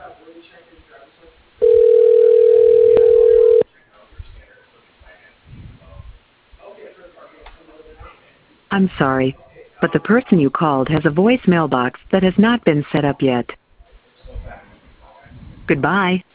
I'm sorry, but the person you called has a voicemail box that has not been set up yet. Goodbye.